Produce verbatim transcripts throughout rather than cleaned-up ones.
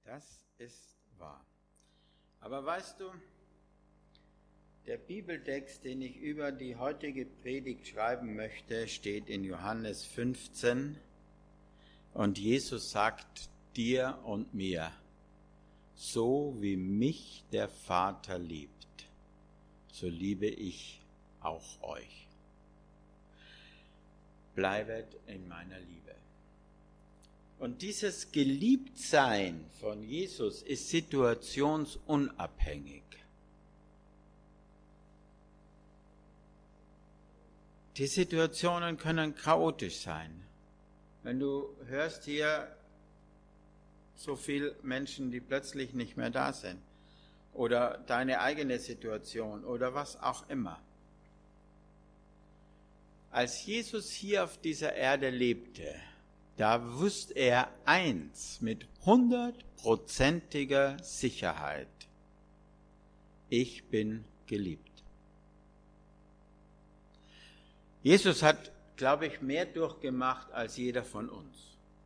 Das ist wahr. Aber weißt du, der Bibeltext, den ich über die heutige Predigt schreiben möchte, steht in Johannes fünfzehn und Jesus sagt dir und mir, so wie mich der Vater liebt, so liebe ich auch euch. Bleibet in meiner Liebe. Und dieses Geliebtsein von Jesus ist situationsunabhängig. Die Situationen können chaotisch sein. Wenn du hörst hier so viele Menschen, die plötzlich nicht mehr da sind, oder deine eigene Situation oder was auch immer. Als Jesus hier auf dieser Erde lebte, da wusste er eins mit hundertprozentiger Sicherheit: Ich bin geliebt. Jesus hat, glaube ich, mehr durchgemacht als jeder von uns.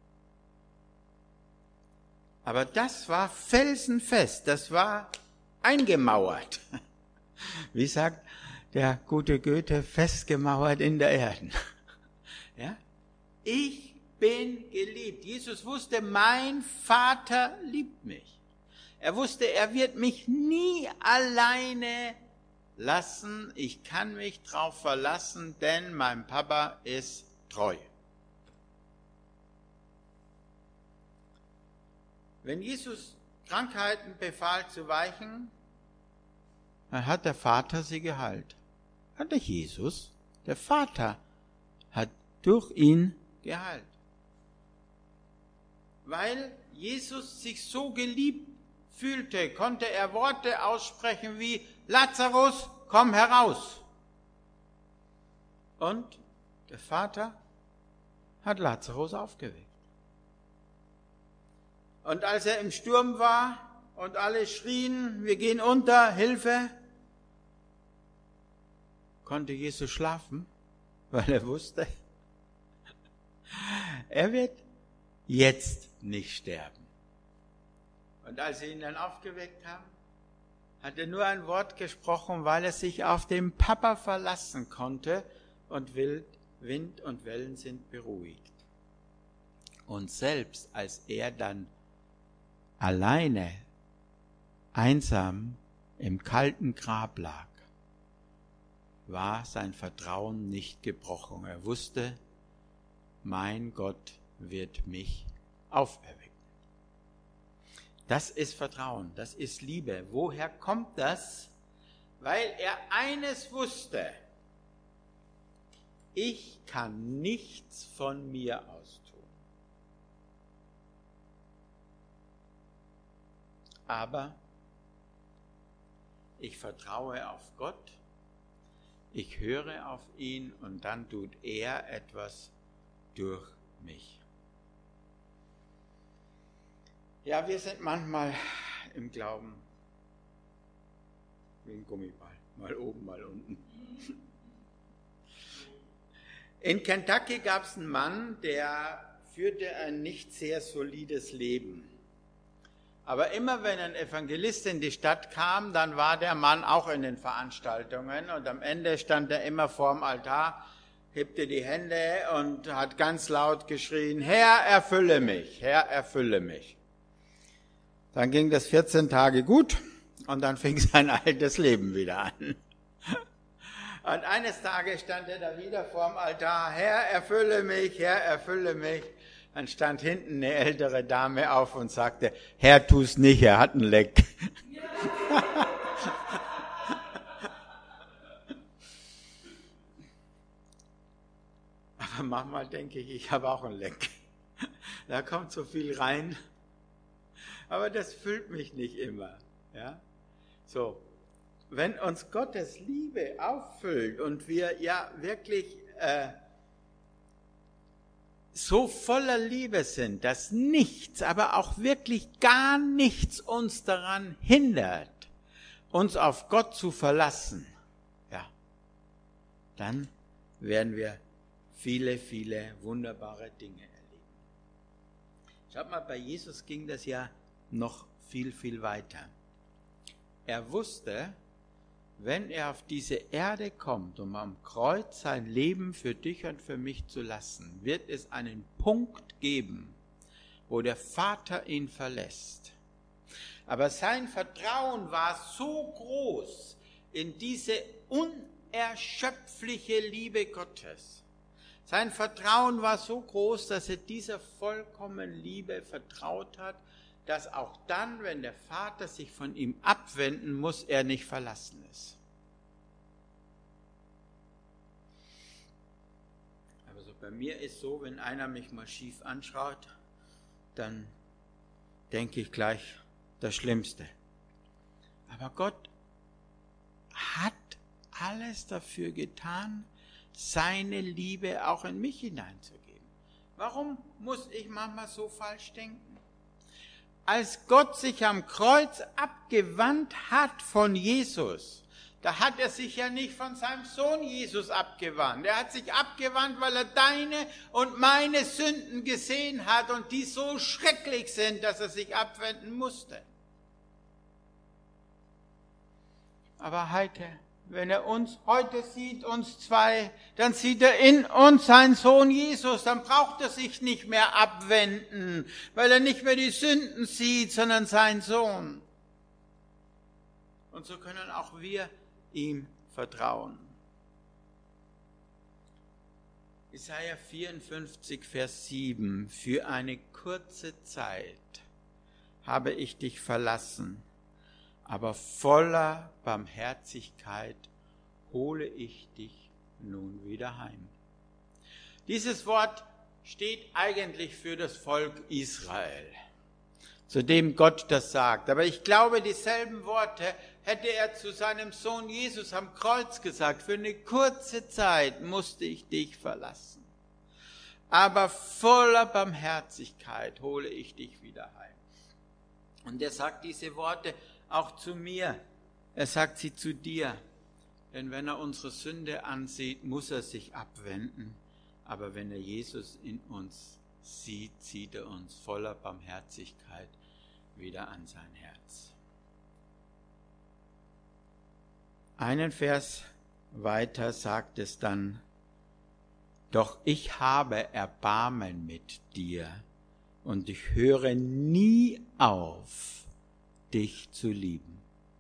Aber das war felsenfest, das war eingemauert. Wie sagt der gute Goethe, festgemauert in der Erde. Ja? Ich bin geliebt. Jesus wusste, mein Vater liebt mich. Er wusste, er wird mich nie alleine lassen. Ich kann mich drauf verlassen, denn mein Papa ist treu. Wenn Jesus Krankheiten befahl zu weichen, dann hat der Vater sie geheilt. Hat der Jesus, der Vater, hat durch ihn geheilt. Weil Jesus sich so geliebt fühlte, konnte er Worte aussprechen wie: Lazarus, komm heraus. Und der Vater hat Lazarus aufgeweckt. Und als er im Sturm war und alle schrien, wir gehen unter, Hilfe, konnte Jesus schlafen, weil er wusste, er wird jetzt nicht sterben. Und als sie ihn dann aufgeweckt haben, hat er nur ein Wort gesprochen, weil er sich auf den Papa verlassen konnte und Wind und Wellen sind beruhigt. Und selbst als er dann alleine, einsam im kalten Grab lag, war sein Vertrauen nicht gebrochen. Er wusste, mein Gott wird mich auferwecken. Das ist Vertrauen, das ist Liebe. Woher kommt das? Weil er eines wusste: Ich kann nichts von mir aus tun. Aber ich vertraue auf Gott, ich höre auf ihn und dann tut er etwas durch mich. Ja, wir sind manchmal im Glauben wie ein Gummiball, mal oben, mal unten. In Kentucky gab es einen Mann, der führte ein nicht sehr solides Leben. Aber immer wenn ein Evangelist in die Stadt kam, dann war der Mann auch in den Veranstaltungen und am Ende stand er immer vorm Altar, hebte die Hände und hat ganz laut geschrien: Herr, erfülle mich, Herr, erfülle mich. Dann ging das vierzehn Tage gut und dann fing sein altes Leben wieder an. Und eines Tages stand er da wieder vorm Altar: Herr, erfülle mich, Herr, erfülle mich. Dann stand hinten eine ältere Dame auf und sagte: Herr, tu's nicht, er hat einen Leck. Ja. Aber manchmal denke ich, ich habe auch einen Leck. Da kommt so viel rein. Aber das füllt mich nicht immer. Ja? So, wenn uns Gottes Liebe auffüllt und wir ja wirklich äh, so voller Liebe sind, dass nichts, aber auch wirklich gar nichts uns daran hindert, uns auf Gott zu verlassen, ja, dann werden wir viele, viele wunderbare Dinge erleben. Schaut mal, bei Jesus ging das ja noch viel, viel weiter. Er wusste, wenn er auf diese Erde kommt, um am Kreuz sein Leben für dich und für mich zu lassen, wird es einen Punkt geben, wo der Vater ihn verlässt. Aber sein Vertrauen war so groß in diese unerschöpfliche Liebe Gottes. Sein Vertrauen war so groß, dass er dieser vollkommenen Liebe vertraut hat, dass auch dann, wenn der Vater sich von ihm abwenden muss, er nicht verlassen ist. Aber so bei mir ist so, wenn einer mich mal schief anschaut, dann denke ich gleich das Schlimmste. Aber Gott hat alles dafür getan, seine Liebe auch in mich hineinzugeben. Warum muss ich manchmal so falsch denken? Als Gott sich am Kreuz abgewandt hat von Jesus, da hat er sich ja nicht von seinem Sohn Jesus abgewandt. Er hat sich abgewandt, weil er deine und meine Sünden gesehen hat und die so schrecklich sind, dass er sich abwenden musste. Aber heute, wenn er uns heute sieht, uns zwei, dann sieht er in uns seinen Sohn Jesus. Dann braucht er sich nicht mehr abwenden, weil er nicht mehr die Sünden sieht, sondern seinen Sohn. Und so können auch wir ihm vertrauen. Jesaja vierundfünfzig, Vers sieben. Für eine kurze Zeit habe ich dich verlassen, aber voller Barmherzigkeit hole ich dich nun wieder heim. Dieses Wort steht eigentlich für das Volk Israel, zu dem Gott das sagt. Aber ich glaube, dieselben Worte hätte er zu seinem Sohn Jesus am Kreuz gesagt. Für eine kurze Zeit musste ich dich verlassen, aber voller Barmherzigkeit hole ich dich wieder heim. Und er sagt diese Worte auch zu mir. Er sagt sie zu dir. Denn wenn er unsere Sünde ansieht, muss er sich abwenden. Aber wenn er Jesus in uns sieht, zieht er uns voller Barmherzigkeit wieder an sein Herz. Einen Vers weiter sagt es dann: Doch ich habe Erbarmen mit dir und ich höre nie auf, dich zu lieben.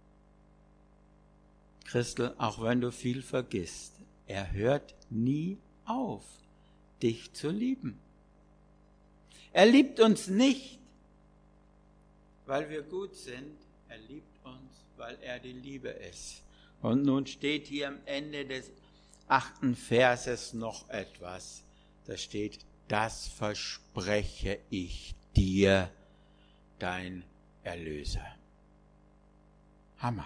Christel, auch wenn du viel vergisst, er hört nie auf, dich zu lieben. Er liebt uns nicht, weil wir gut sind, er liebt uns, weil er die Liebe ist. Und nun steht hier am Ende des achten Verses noch etwas. Da steht: Das verspreche ich dir, dein Erlöser. Hammer.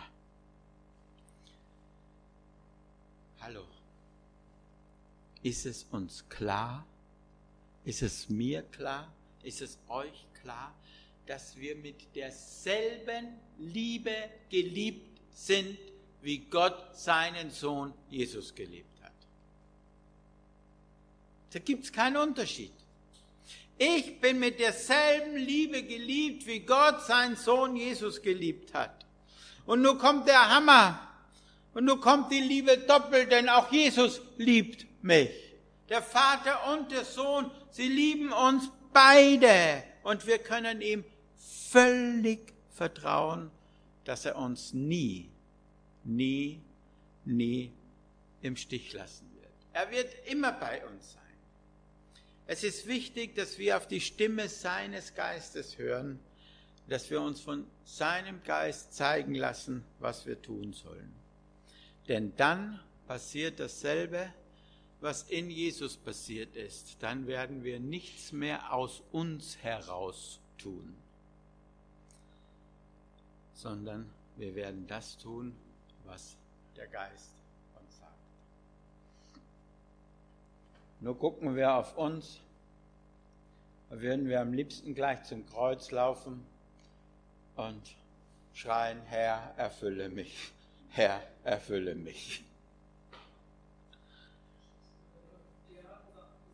Hallo. Ist es uns klar? Ist es mir klar? Ist es euch klar, dass wir mit derselben Liebe geliebt sind, wie Gott seinen Sohn Jesus geliebt hat? Da gibt es keinen Unterschied. Ich bin mit derselben Liebe geliebt, wie Gott seinen Sohn Jesus geliebt hat. Und nun kommt der Hammer. Und nun kommt die Liebe doppelt, denn auch Jesus liebt mich. Der Vater und der Sohn, sie lieben uns beide. Und wir können ihm völlig vertrauen, dass er uns nie, nie, nie im Stich lassen wird. Er wird immer bei uns sein. Es ist wichtig, dass wir auf die Stimme seines Geistes hören, dass wir uns von seinem Geist zeigen lassen, was wir tun sollen. Denn dann passiert dasselbe, was in Jesus passiert ist. Dann werden wir nichts mehr aus uns heraus tun, sondern wir werden das tun, was der Geist uns sagt. Nur gucken wir auf uns, da würden wir am liebsten gleich zum Kreuz laufen und schreien: Herr, erfülle mich, Herr, erfülle mich.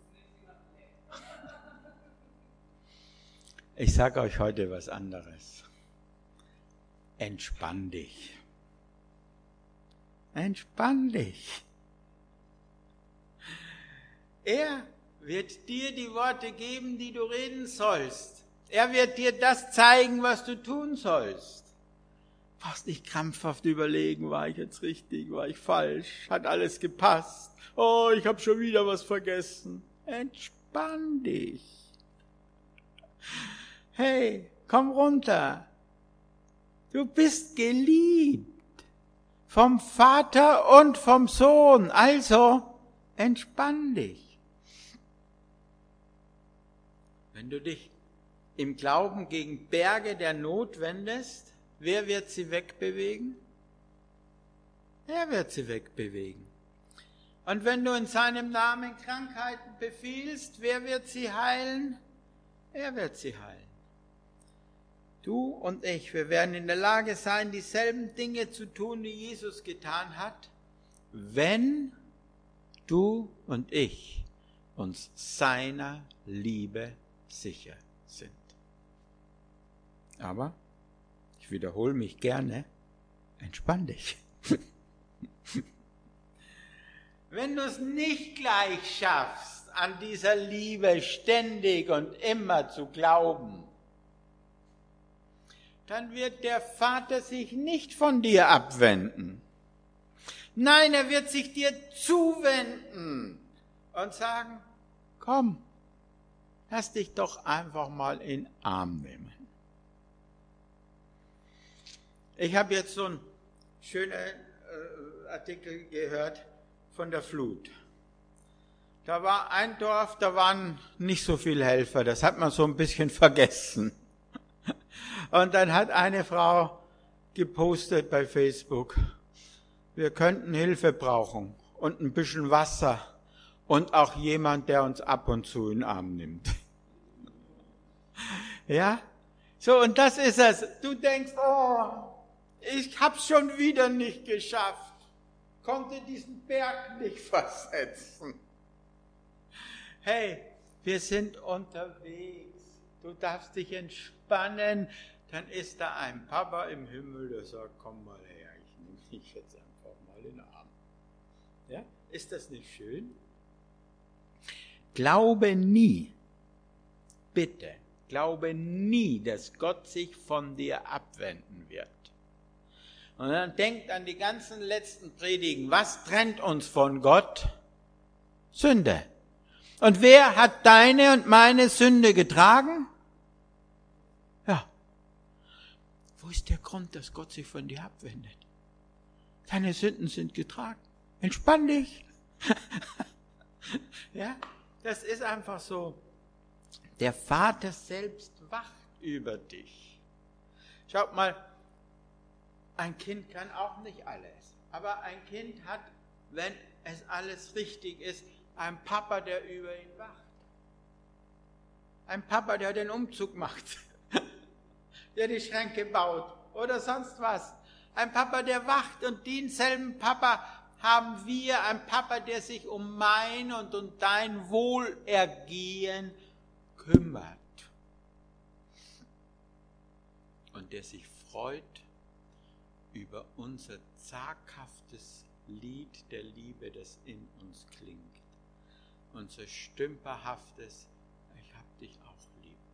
Ich sage euch heute was anderes. entspann dich. Entspann dich. Er wird dir die Worte geben, die du reden sollst. Er wird dir das zeigen, was du tun sollst. Du brauchst nicht krampfhaft überlegen, war ich jetzt richtig, war ich falsch, hat alles gepasst. Oh, ich habe schon wieder was vergessen. Entspann dich. Hey, komm runter. Du bist geliebt vom Vater und vom Sohn. Also entspann dich. Wenn du dich im Glauben gegen Berge der Not wendest, wer wird sie wegbewegen? Er wird sie wegbewegen. Und wenn du in seinem Namen Krankheiten befiehlst, wer wird sie heilen? Er wird sie heilen. Du und ich, wir werden in der Lage sein, dieselben Dinge zu tun, die Jesus getan hat, wenn du und ich uns seiner Liebe sicher sind. Aber, ich wiederhole mich gerne, entspann dich. Wenn du es nicht gleich schaffst, an dieser Liebe ständig und immer zu glauben, dann wird der Vater sich nicht von dir abwenden. Nein, er wird sich dir zuwenden und sagen, komm, lass dich doch einfach mal in den Arm nehmen. Ich habe jetzt so einen schönen äh, Artikel gehört von der Flut. Da war ein Dorf, da waren nicht so viele Helfer, das hat man so ein bisschen vergessen. Und dann hat eine Frau gepostet bei Facebook, wir könnten Hilfe brauchen und ein bisschen Wasser und auch jemand, der uns ab und zu in den Arm nimmt. Ja? So, und das ist es. Du denkst, oh, ich hab's schon wieder nicht geschafft, konnte diesen Berg nicht versetzen. Hey, wir sind unterwegs. Du darfst dich entspannen. Dann ist da ein Papa im Himmel, der sagt, komm mal her, ich nehme dich jetzt einfach mal in den Arm. Ja? Ist das nicht schön? Glaube nie, bitte, glaube nie, dass Gott sich von dir abwenden wird. Und dann denkt an die ganzen letzten Predigen. Was trennt uns von Gott? Sünde. Und wer hat deine und meine Sünde getragen? Ja. Wo ist der Grund, dass Gott sich von dir abwendet? Deine Sünden sind getragen. Entspann dich. Ja, das ist einfach so. Der Vater selbst wacht über dich. Schaut mal, ein Kind kann auch nicht alles. Aber ein Kind hat, wenn es alles richtig ist, einen Papa, der über ihn wacht. Ein Papa, der den Umzug macht. Der die Schränke baut oder sonst was. Ein Papa, der wacht, und denselben Papa haben wir, ein Papa, der sich um mein und um dein Wohlergehen kümmert. Und der sich freut über unser zaghaftes Lied der Liebe, das in uns klingt. Unser stümperhaftes, ich hab dich auch lieb.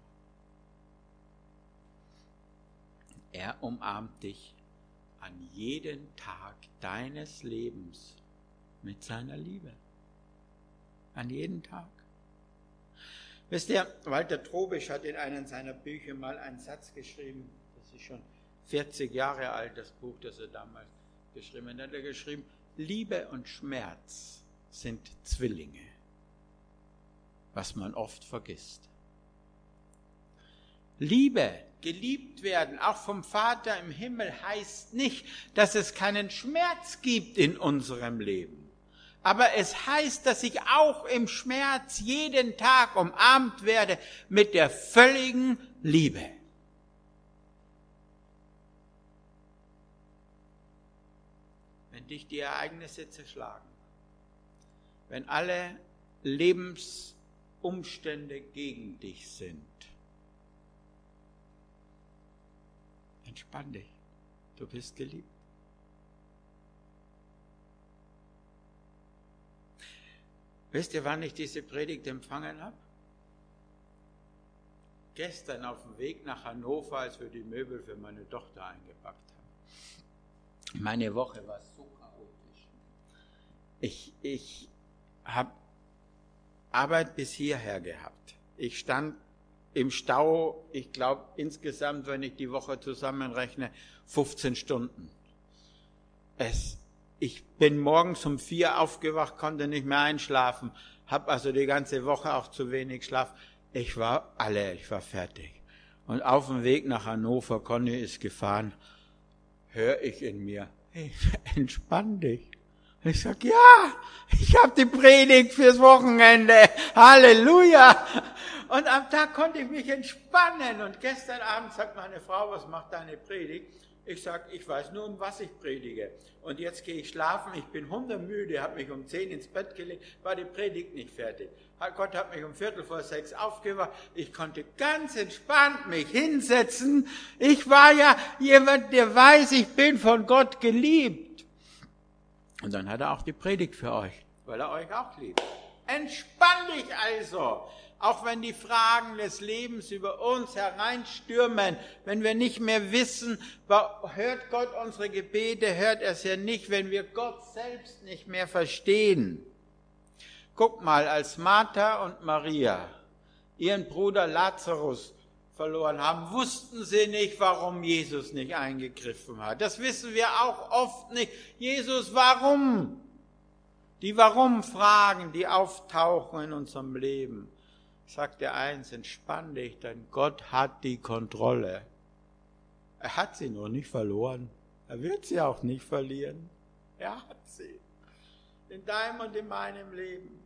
Er umarmt dich an jeden Tag deines Lebens mit seiner Liebe. An jeden Tag. Wisst ihr, Walter Trobisch hat in einem seiner Bücher mal einen Satz geschrieben, das ist schon vierzig Jahre alt, das Buch, das er damals geschrieben hat. Da hat er geschrieben, Liebe und Schmerz sind Zwillinge, was man oft vergisst. Liebe, geliebt werden, auch vom Vater im Himmel, heißt nicht, dass es keinen Schmerz gibt in unserem Leben. Aber es heißt, dass ich auch im Schmerz jeden Tag umarmt werde mit der völligen Liebe. Wenn dich die Ereignisse zerschlagen, wenn alle Lebensumstände gegen dich sind, Entspann dich. Du bist geliebt. Wisst ihr, wann ich diese Predigt empfangen habe? Gestern auf dem Weg nach Hannover, als wir die Möbel für meine Tochter eingepackt haben. Meine Woche war so chaotisch. Ich, ich habe Arbeit bis hierher gehabt. Ich stand im Stau, ich glaube insgesamt, wenn ich die Woche zusammenrechne, fünfzehn Stunden. Es, ich bin morgens um vier aufgewacht, konnte nicht mehr einschlafen, habe also die ganze Woche auch zu wenig Schlaf. Ich war alle, ich war fertig. Und auf dem Weg nach Hannover, Conny ist gefahren, höre ich in mir, hey, entspann dich. Ich sag, ja, ich habe die Predigt fürs Wochenende, Halleluja. Und am Tag konnte ich mich entspannen. Und gestern Abend sagt meine Frau, was macht deine Predigt? Ich sag, ich weiß nur, um was ich predige. Und jetzt gehe ich schlafen, ich bin hundertmüde, habe mich um zehn ins Bett gelegt, war die Predigt nicht fertig. Gott hat mich um Viertel vor sechs aufgewacht, ich konnte ganz entspannt mich hinsetzen. Ich war ja jemand, der weiß, ich bin von Gott geliebt. Und dann hat er auch die Predigt für euch, weil er euch auch liebt. Entspann dich also. Auch wenn die Fragen des Lebens über uns hereinstürmen, wenn wir nicht mehr wissen, hört Gott unsere Gebete, hört er es ja nicht, wenn wir Gott selbst nicht mehr verstehen. Guck mal, als Martha und Maria ihren Bruder Lazarus verloren haben, wussten sie nicht, warum Jesus nicht eingegriffen hat. Das wissen wir auch oft nicht. Jesus, warum? Die Warum-Fragen, die auftauchen in unserem Leben. Sagt der eins, entspann dich, denn Gott hat die Kontrolle. Er hat sie noch nicht verloren. Er wird sie auch nicht verlieren. Er hat sie. In deinem und in meinem Leben.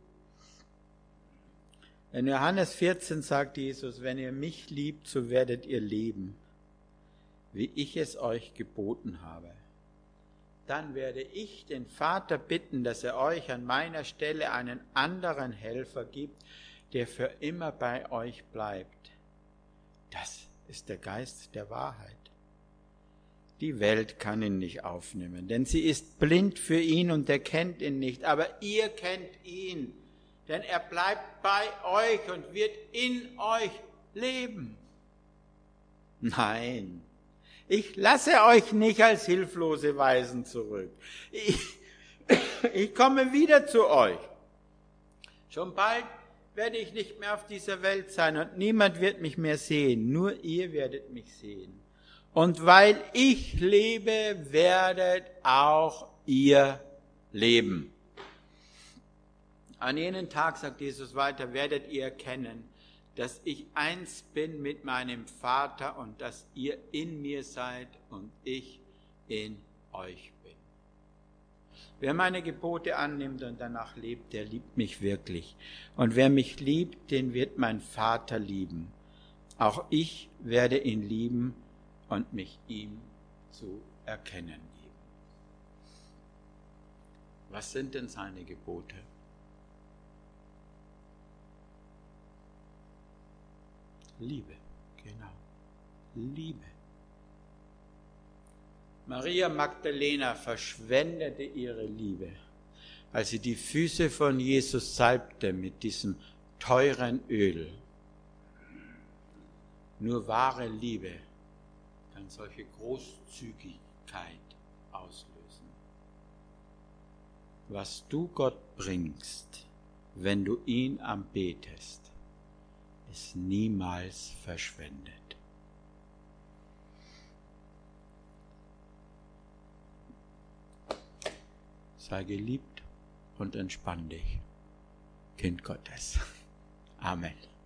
In Johannes vierzehn sagt Jesus, wenn ihr mich liebt, so werdet ihr leben, wie ich es euch geboten habe. Dann werde ich den Vater bitten, dass er euch an meiner Stelle einen anderen Helfer gibt, der für immer bei euch bleibt. Das ist der Geist der Wahrheit. Die Welt kann ihn nicht aufnehmen, denn sie ist blind für ihn und erkennt ihn nicht. Aber ihr kennt ihn, denn er bleibt bei euch und wird in euch leben. Nein, ich lasse euch nicht als hilflose Waisen zurück. Ich, ich komme wieder zu euch. Schon bald werde ich nicht mehr auf dieser Welt sein und niemand wird mich mehr sehen, nur ihr werdet mich sehen. Und weil ich lebe, werdet auch ihr leben. An jenem Tag, sagt Jesus weiter, werdet ihr erkennen, dass ich eins bin mit meinem Vater und dass ihr in mir seid und ich in euch bin. Wer meine Gebote annimmt und danach lebt, der liebt mich wirklich. Und wer mich liebt, den wird mein Vater lieben. Auch ich werde ihn lieben und mich ihm zu erkennen geben. Was sind denn seine Gebote? Liebe, genau, Liebe. Maria Magdalena verschwendete ihre Liebe, als sie die Füße von Jesus salbte mit diesem teuren Öl. Nur wahre Liebe kann solche Großzügigkeit auslösen. Was du Gott bringst, wenn du ihn anbetest, ist niemals verschwendet. Sei geliebt und entspann dich, Kind Gottes. Amen.